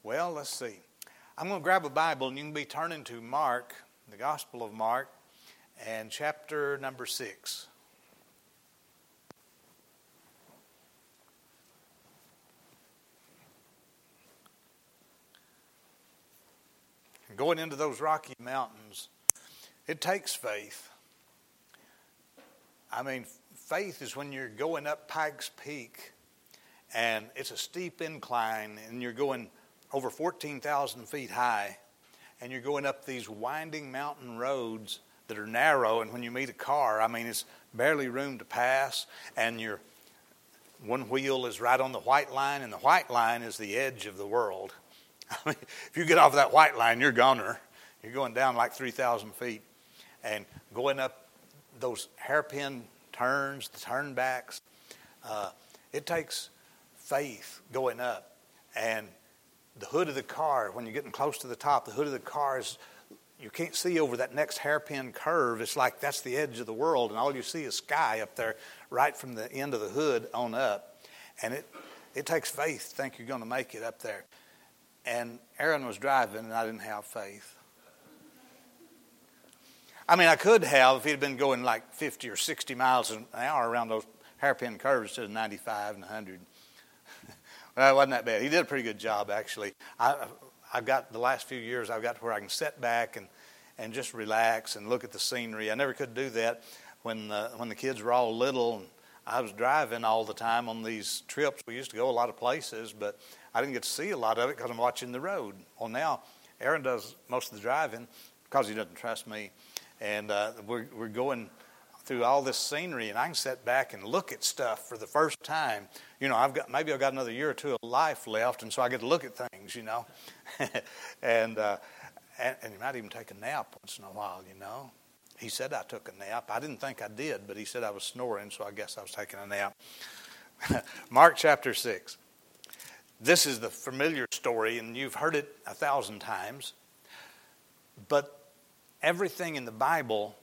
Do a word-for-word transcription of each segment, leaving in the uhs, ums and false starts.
Well, let's see. I'm going to grab a Bible, and you can be turning to Mark, the Gospel of Mark, and chapter number six. Going into those Rocky Mountains, it takes faith. I mean, faith is when you're going up Pikes Peak, and it's a steep incline, and you're going over fourteen thousand feet high, and you're going up these winding mountain roads that are narrow, and when you meet a car, I mean, it's barely room to pass, and your one wheel is right on the white line, and the white line is the edge of the world. I mean, if you get off that white line, you're goner. You're going down like three thousand feet, and going up those hairpin turns, the turnbacks. Uh, it takes faith going up, and the hood of the car, when you're getting close to the top, the hood of the car is, you can't see over that next hairpin curve. It's like that's the edge of the world, and all you see is sky up there right from the end of the hood on up. And it, it takes faith to think you're going to make it up there. And Aaron was driving, and I didn't have faith. I mean, I could have if he'd been going like fifty or sixty miles an hour around those hairpin curves to ninety-five and one hundred. Well, it wasn't that bad. He did a pretty good job, actually. I, I've got the last few years, I've got to where I can sit back and, and just relax and look at the scenery. I never could do that when uh, when the kids were all little. And I was driving all the time on these trips. We used to go a lot of places, but I didn't get to see a lot of it because I'm watching the road. Well, now Aaron does most of the driving because he doesn't trust me. And uh, we're, we're going through all this scenery, and I can sit back and look at stuff for the first time. You know, I've got maybe I've got another year or two of life left, and so I get to look at things, you know. and, uh, and and you might even take a nap once in a while, you know. He said I took a nap. I didn't think I did, but he said I was snoring, so I guess I was taking a nap. Mark chapter six. This is the familiar story, and you've heard it a thousand times. But everything in the Bible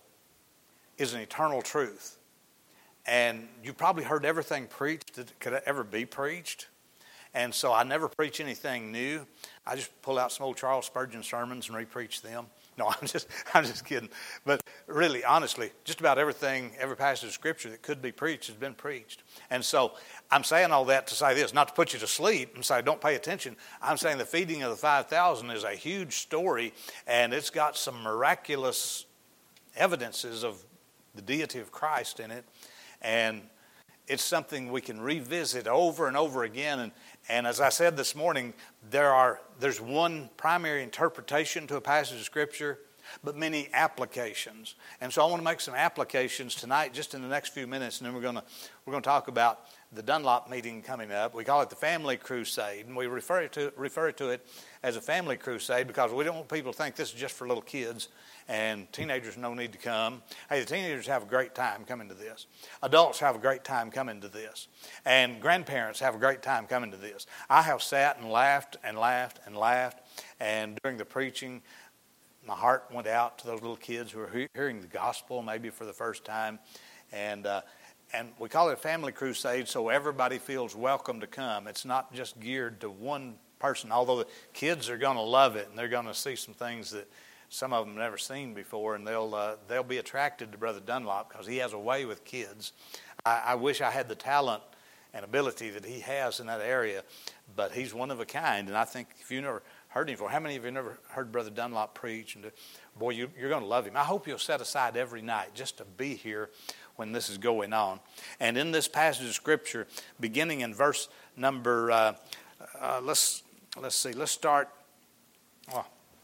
is an eternal truth. And you've probably heard everything preached that could ever be preached. And so I never preach anything new. I just pull out some old Charles Spurgeon sermons and re-preach them. No, I'm just I'm just kidding. But really, honestly, just about everything, every passage of Scripture that could be preached has been preached. And so I'm saying all that to say this, not to put you to sleep and say don't pay attention. I'm saying the feeding of the five thousand is a huge story, and it's got some miraculous evidences of the deity of Christ in it. And it's something we can revisit over and over again. And, and as I said this morning, there are there's one primary interpretation to a passage of Scripture, but many applications. And so I want to make some applications tonight, just in the next few minutes, and then we're going to we're going to talk about the Dunlop meeting coming up. We call it the Family Crusade, and we refer to refer to it as a family crusade because we don't want people to think this is just for little kids. And teenagers no need to come. Hey, the teenagers have a great time coming to this. Adults have a great time coming to this. And grandparents have a great time coming to this. I have sat and laughed and laughed and laughed. And during the preaching, my heart went out to those little kids who are he- hearing the gospel maybe for the first time. And uh, and we call it a family crusade so everybody feels welcome to come. It's not just geared to one person, although the kids are going to love it and they're going to see some things that some of them have never seen before, and they'll uh, they'll be attracted to Brother Dunlop because he has a way with kids. I, I wish I had the talent and ability that he has in that area, but he's one of a kind. And I think if you never heard him before, how many of you never heard Brother Dunlop preach? And boy, you, you're going to love him. I hope you'll set aside every night just to be here when this is going on. And in this passage of Scripture, beginning in verse number, uh, uh, let's let's see, let's start. Oh,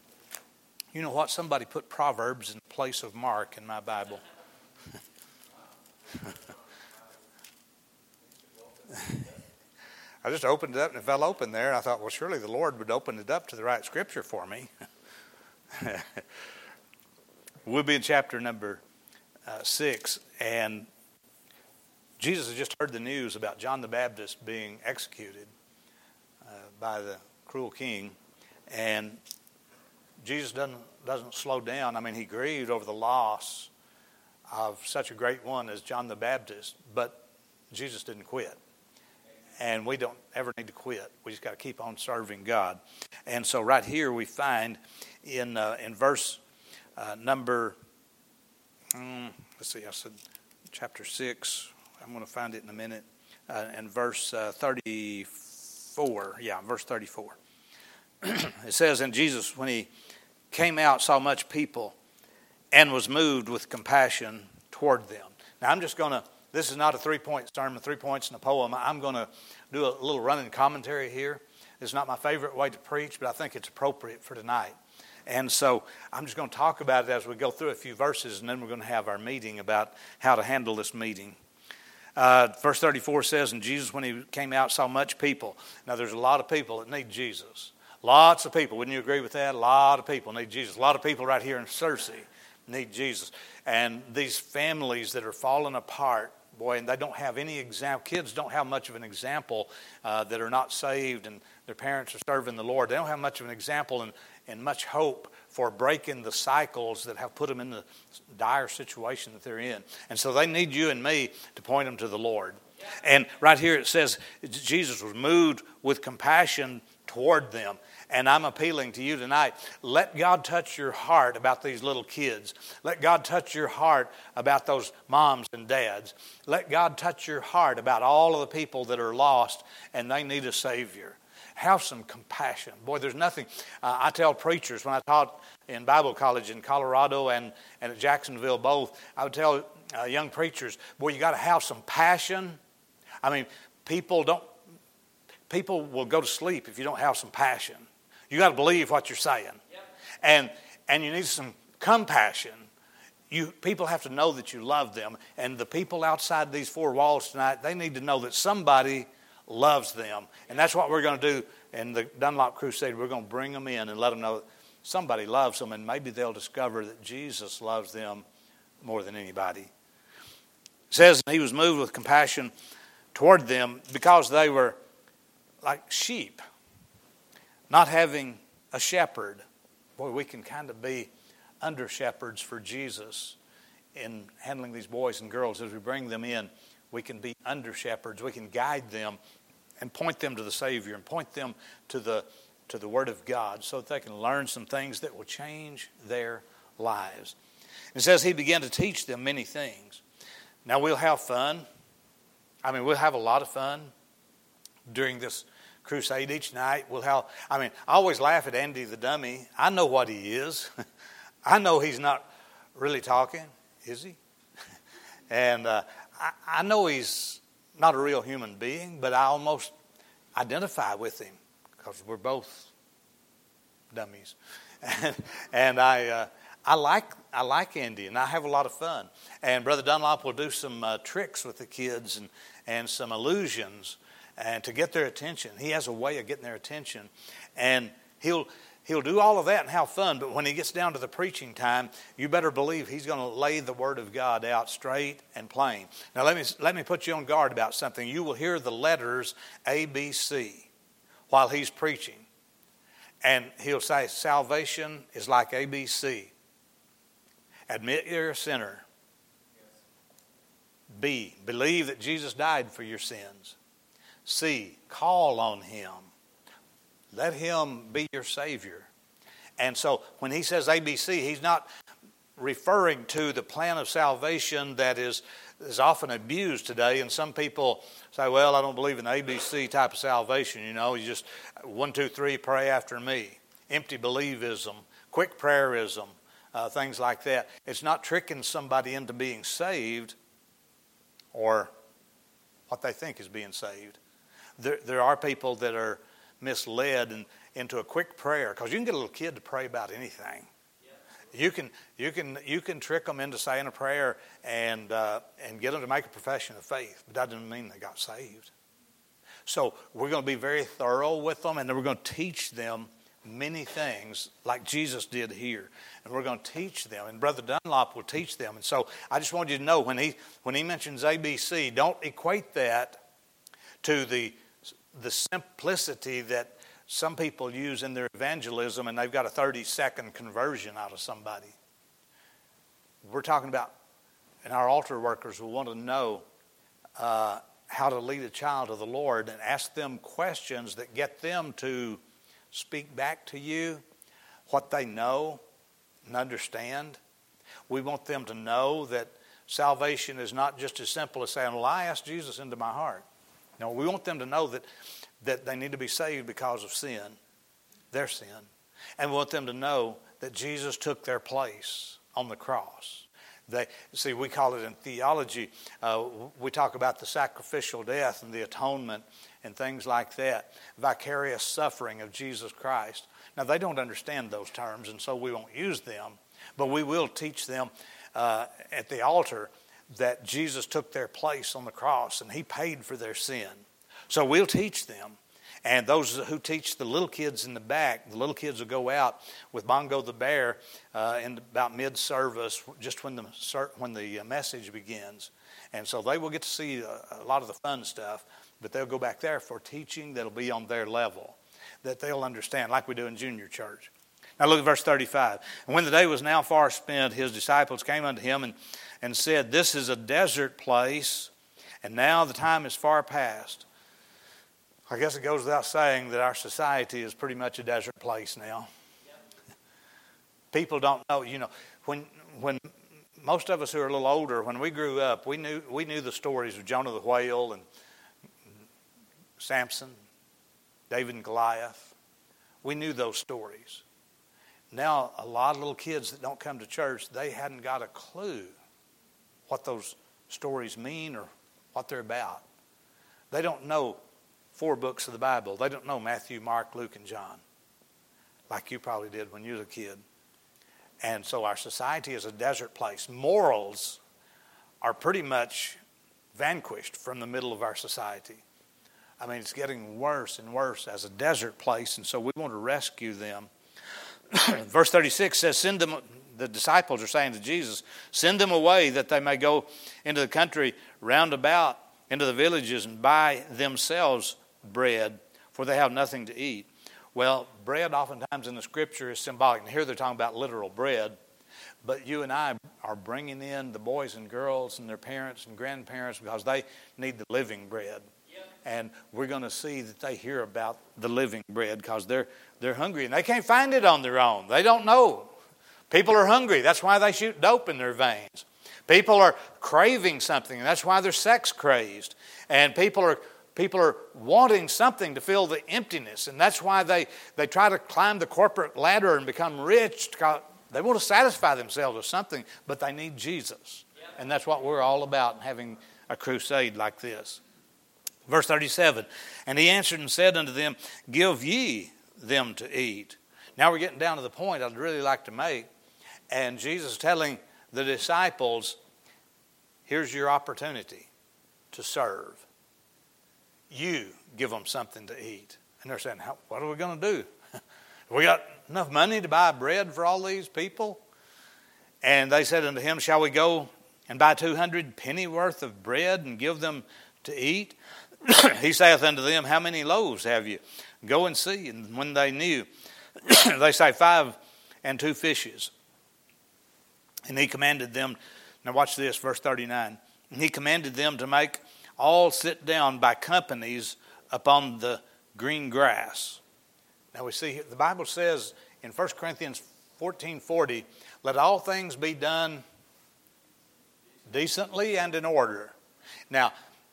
you know what? Somebody put Proverbs in place of Mark in my Bible. I just opened it up and it fell open there. I thought, well, surely the Lord would open it up to the right Scripture for me. We'll be in chapter number uh, six, and Jesus has just heard the news about John the Baptist being executed uh, by the cruel king, and Jesus doesn't doesn't slow down. I mean, he grieved over the loss of such a great one as John the Baptist, but Jesus didn't quit. And we don't ever need to quit. We just got to keep on serving God. And so right here we find in uh, in verse uh, number, um, let's see, I said chapter six. I'm going to find it in a minute. Uh, in verse uh, thirty-four. Yeah, verse thirty-four. It says, and Jesus, when he came out, saw much people and was moved with compassion toward them. Now I'm just going to, this is not a three-point sermon, three points in a poem. I'm going to do a little running commentary here. It's not my favorite way to preach, but I think it's appropriate for tonight. And so I'm just going to talk about it as we go through a few verses, and then we're going to have our meeting about how to handle this meeting. Uh, verse thirty-four says, and Jesus, when he came out, saw much people. Now there's a lot of people that need Jesus. Lots of people. Wouldn't you agree with that? A lot of people need Jesus. A lot of people right here in Searcy need Jesus. And these families that are falling apart, boy, and they don't have any example. Kids don't have much of an example uh, that are not saved and their parents are serving the Lord. They don't have much of an example and, and much hope for breaking the cycles that have put them in the dire situation that they're in. And so they need you and me to point them to the Lord. And right here it says Jesus was moved with compassion toward them. And I'm appealing to you tonight. Let God touch your heart about these little kids. Let God touch your heart about those moms and dads. Let God touch your heart about all of the people that are lost and they need a Savior. Have some compassion. Boy, there's nothing. Uh, I tell preachers when I taught in Bible college in Colorado and, and at Jacksonville both, I would tell uh, young preachers, boy, you got to have some passion. I mean, people don't. People will go to sleep if you don't have some passion. You got to believe what you're saying. Yep. And and you need some compassion. You people have to know that you love them. And the people outside these four walls tonight, they need to know that somebody loves them. And that's what we're going to do in the Dunlop Crusade. We're going to bring them in and let them know that somebody loves them. And maybe they'll discover that Jesus loves them more than anybody. It says he was moved with compassion toward them because they were like sheep, not having a shepherd. Boy, we can kind of be under shepherds for Jesus in handling these boys and girls. As we bring them in, we can be under shepherds. We can guide them and point them to the Savior and point them to the to the Word of God so that they can learn some things that will change their lives. It says he began to teach them many things. Now we'll have fun. I mean, we'll have a lot of fun during this crusade each night. We'll have, I mean, I always laugh at Andy the dummy. I know what he is. I know he's not really talking, is he? and uh, I, I know he's not a real human being, but I almost identify with him because we're both dummies. and, and I, uh, I like, I like Andy, and I have a lot of fun. And Brother Dunlop will do some uh, tricks with the kids and and some illusions. And to get their attention. He has a way of getting their attention. And he'll he'll do all of that and have fun. But when he gets down to the preaching time, you better believe he's going to lay the Word of God out straight and plain. Now let me let me put you on guard about something. You will hear the letters A, B, C while he's preaching. And he'll say salvation is like A, B, C. Admit you're a sinner. B, believe that Jesus died for your sins. C, call on him. Let him be your Savior. And so when he says A B C, he's not referring to the plan of salvation that is, is often abused today. And some people say, well, I don't believe in the A B C type of salvation. You know, you just one, two, three, pray after me. Empty believism, quick prayerism, uh, things like that. It's not tricking somebody into being saved or what they think is being saved. There, there are people that are misled and into a quick prayer because you can get a little kid to pray about anything. Yeah. You can you can you can trick them into saying a prayer and uh, and get them to make a profession of faith, but that doesn't mean they got saved. So we're going to be very thorough with them, and then we're going to teach them many things like Jesus did here, and we're going to teach them. And Brother Dunlop will teach them. And so I just want you to know when he when he mentions A B C, don't equate that to the the simplicity that some people use in their evangelism, and they've got a thirty-second conversion out of somebody. We're talking about, and our altar workers will want to know, uh, how to lead a child to the Lord and ask them questions that get them to speak back to you what they know and understand. We want them to know that salvation is not just as simple as saying, well, I asked Jesus into my heart. No, we want them to know that, that they need to be saved because of sin, their sin. And we want them to know that Jesus took their place on the cross. They see, we call it in theology, uh, we talk about the sacrificial death and the atonement and things like that, vicarious suffering of Jesus Christ. Now, they don't understand those terms, and so we won't use them, but we will teach them uh, at the altar that Jesus took their place on the cross and he paid for their sin. So we'll teach them. And those who teach the little kids in the back, the little kids will go out with Bongo the Bear uh, in about mid-service, just when the when the message begins. And so they will get to see a, a lot of the fun stuff, but they'll go back there for teaching that'll be on their level, that they'll understand, like we do in junior church. Now look at verse thirty-five. And when the day was now far spent, his disciples came unto him and, and said, this is a desert place, and now the time is far past. I guess it goes without saying that our society is pretty much a desert place now. Yep. People don't know, you know, when when most of us who are a little older, when we grew up, we knew we knew the stories of Jonah the whale and Samson, David and Goliath. We knew those stories. Now, a lot of little kids that don't come to church, they hadn't got a clue what those stories mean or what they're about. They don't know four books of the Bible. They don't know Matthew, Mark, Luke, and John, like you probably did when you were a kid. And so our society is a desert place. Morals are pretty much vanquished from the middle of our society. I mean, it's getting worse and worse as a desert place, and so we want to rescue them. Verse thirty-six says, send them, the disciples are saying to Jesus, send them away that they may go into the country round about, into the villages, and buy themselves bread, for they have nothing to eat. Well, bread oftentimes in the Scripture is symbolic. And here they're talking about literal bread. But you and I are bringing in the boys and girls and their parents and grandparents because they need the living bread. Yep. And we're going to see that they hear about the living bread because they're, they're hungry. And they can't find it on their own. They don't know. People are hungry. That's why they shoot dope in their veins. People are craving something, and that's why they're sex crazed. And people are people are wanting something to fill the emptiness, and that's why they, they try to climb the corporate ladder and become rich. They want to satisfy themselves with something, but they need Jesus. Yep. And that's what we're all about, having a crusade like this. Verse thirty-seven, and he answered and said unto them, give ye them to eat. Now we're getting down to the point I'd really like to make. And Jesus is telling the disciples, here's your opportunity to serve. You give them something to eat. And they're saying, what are we going to do? We got enough money to buy bread for all these people? And they said unto him, shall we go and buy two hundred pennyworth of bread and give them to eat? He saith unto them, how many loaves have you? Go and see. And when they knew, they say, five and two fishes. And he commanded them, now watch this, verse thirty-nine. And he commanded them to make all sit down by companies upon the green grass. Now we see, the Bible says in First Corinthians fourteen forty, let all things be done decently and in order. Now,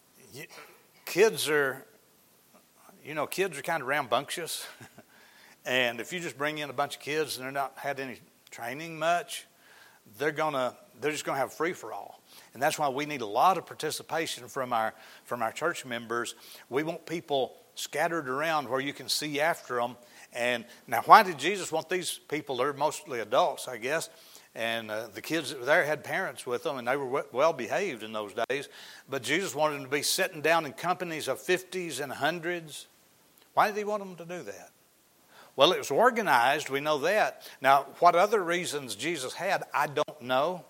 kids are, you know, kids are kind of rambunctious. And if you just bring in a bunch of kids and they're not had any training much, they're gonna they're just gonna have free for all. And that's why we need a lot of participation from our from our church members. We want people scattered around where you can see after them. And now, why did Jesus want these people? They're mostly adults, I guess. And uh, the kids that were there had parents with them, and they were well behaved in those days. But Jesus wanted them to be sitting down in companies of fifties and hundreds. Why did he want them to do that? Well, it was organized. We know that. Now, what other reasons Jesus had, I don't know.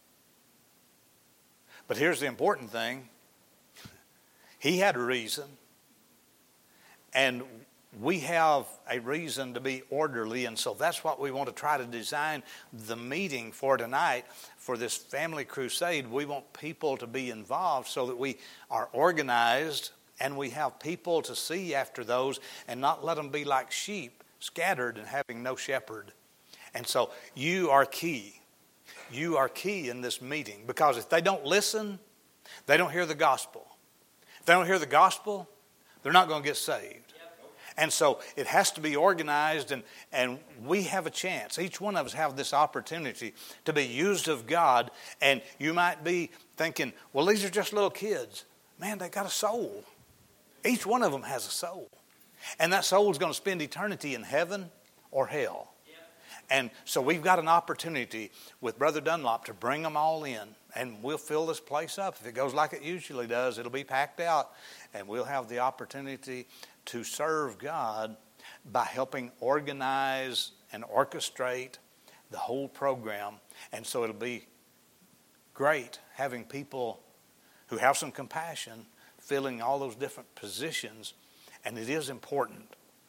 But here's the important thing. He had a reason. And we have a reason to be orderly, and so that's what we want to try to design the meeting for tonight. For this family crusade, we want people to be involved so that we are organized and we have people to see after those and not let them be like sheep scattered and having no shepherd. And so you are key. You are key in this meeting, because if they don't listen, they don't hear the gospel. If they don't hear the gospel, they're not going to get saved. And so it has to be organized, and, and we have a chance. Each one of us have this opportunity to be used of God. And you might be thinking, well, these are just little kids. Man, they got a soul. Each one of them has a soul. And that soul is going to spend eternity in heaven or hell. And so we've got an opportunity with Brother Dunlop to bring them all in. And we'll fill this place up. If it goes like it usually does, it'll be packed out. And we'll have the opportunity to serve God by helping organize and orchestrate the whole program. And so it'll be great having people who have some compassion filling all those different positions. And it is important.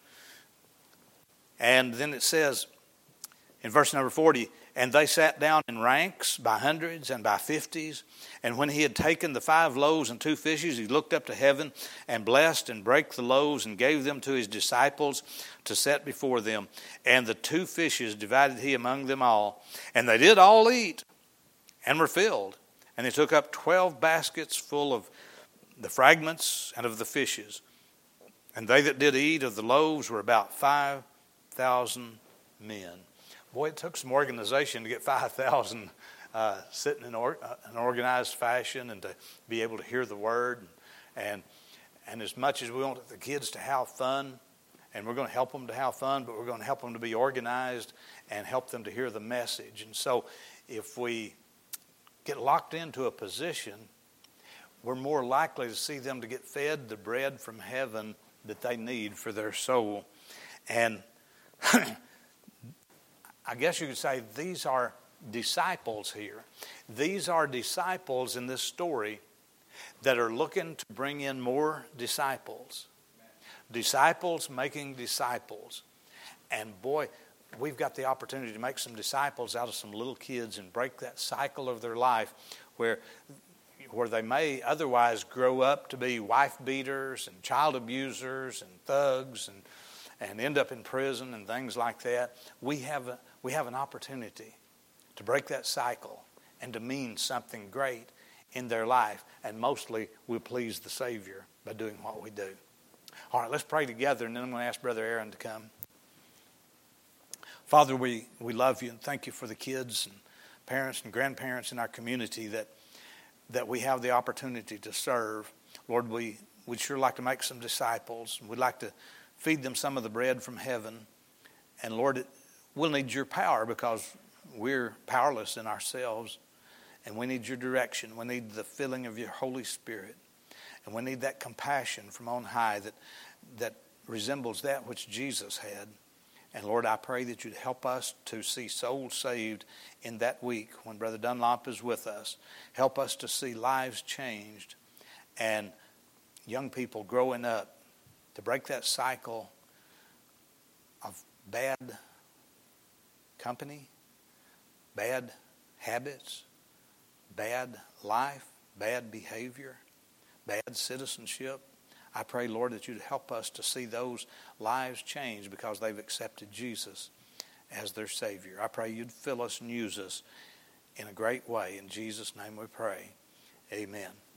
And then it says in verse number forty, and they sat down in ranks by hundreds and by fifties. And when he had taken the five loaves and two fishes, he looked up to heaven and blessed and brake the loaves and gave them to his disciples to set before them. And the two fishes divided he among them all. And they did all eat and were filled. And they took up twelve baskets full of the fragments and of the fishes. And they that did eat of the loaves were about five thousand men. Boy, it took some organization to get five thousand uh, sitting in or, uh, an organized fashion and to be able to hear the word. And, and as much as we want the kids to have fun, and we're going to help them to have fun, but we're going to help them to be organized and help them to hear the message. And so if we get locked into a position, we're more likely to see them to get fed the bread from heaven that they need for their soul. And I guess you could say these are disciples here. These are disciples in this story that are looking to bring in more disciples. Disciples making disciples. And boy, we've got the opportunity to make some disciples out of some little kids and break that cycle of their life where, where they may otherwise grow up to be wife beaters and child abusers and thugs and and end up in prison and things like that. We have a, we have an opportunity to break that cycle and to mean something great in their life. And mostly we'll please the Savior by doing what we do. All right, let's pray together, and then I'm going to ask Brother Aaron to come. Father, we, we love you and thank you for the kids and parents and grandparents in our community that, that we have the opportunity to serve. Lord, we, we'd sure like to make some disciples. We'd like to feed them some of the bread from heaven. And Lord, we'll need your power because we're powerless in ourselves. And we need your direction. We need the filling of your Holy Spirit. And we need that compassion from on high that, that resembles that which Jesus had. And Lord, I pray that you'd help us to see souls saved in that week when Brother Dunlop is with us. Help us to see lives changed and young people growing up to break that cycle of bad company, bad habits, bad life, bad behavior, bad citizenship. I pray, Lord, that you'd help us to see those lives change because they've accepted Jesus as their Savior. I pray you'd fill us and use us in a great way. In Jesus' name we pray. Amen.